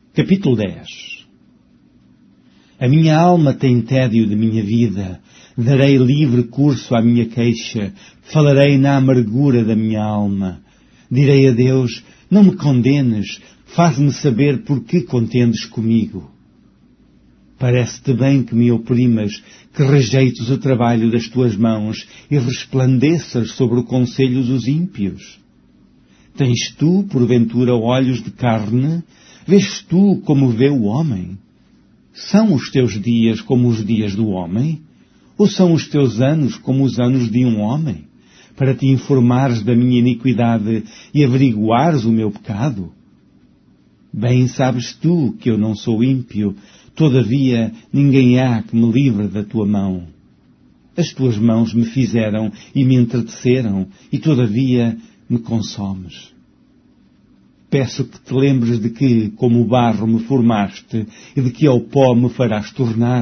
Capítulo 10. A minha alma tem tédio de minha vida. Darei livre curso à minha queixa. Falarei na amargura da minha alma. Direi a Deus, não me condenes. Faz-me saber por que contendes comigo. Parece-te bem que me oprimas, que rejeites o trabalho das tuas mãos e resplandeças sobre o conselho dos ímpios. Tens tu, porventura, olhos de carne? Vês tu como vê o homem? São os teus dias como os dias do homem? Ou são os teus anos como os anos de um homem? Para te informares da minha iniquidade e averiguares o meu pecado? Bem sabes tu que eu não sou ímpio, todavia ninguém há que me livre da tua mão. As tuas mãos me fizeram e me entreteceram, e todavia me consomes. Peço que te lembres de que, como o barro, me formaste, e de que ao pó me farás tornar.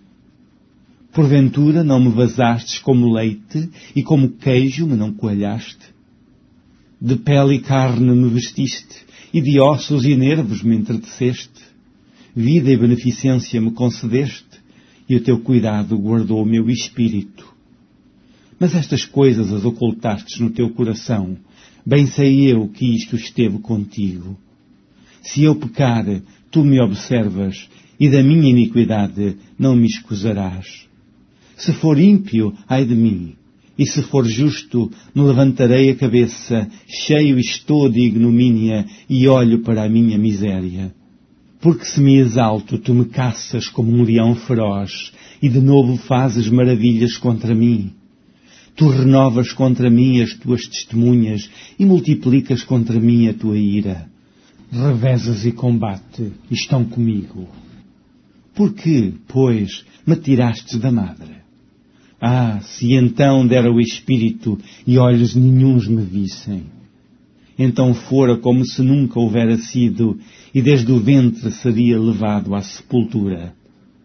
Porventura não me vazastes como leite, e como queijo me não coalhaste? De pele e carne me vestiste, e de ossos e nervos me entreteceste. Vida e beneficência me concedeste, e o teu cuidado guardou o meu espírito. Mas estas coisas as ocultastes no teu coração. Bem sei eu que isto esteve contigo. Se eu pecar, tu me observas, e da minha iniquidade não me escusarás. Se for ímpio, ai de mim, e se for justo, me levantarei a cabeça, cheio estou de ignomínia, e olho para a minha miséria. Porque se me exalto, tu me caças como um leão feroz, e de novo fazes maravilhas contra mim. Tu renovas contra mim as tuas testemunhas, e multiplicas contra mim a tua ira. Revezas e combate estão comigo. Por que, pois, me tirastes da madre? Ah, se então dera o Espírito, e olhos nenhuns me vissem. Então fora como se nunca houvera sido, e desde o ventre seria levado à sepultura.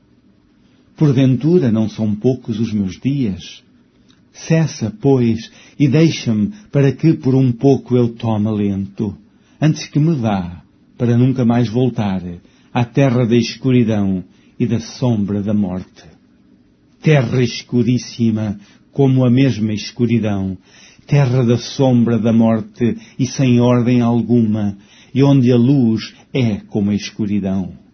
Porventura não são poucos os meus dias? Cessa, pois, e deixa-me, para que por um pouco eu tome alento, antes que me vá, para nunca mais voltar, à terra da escuridão e da sombra da morte. Terra escuríssima, como a mesma escuridão, terra da sombra da morte e sem ordem alguma, e onde a luz é como a escuridão.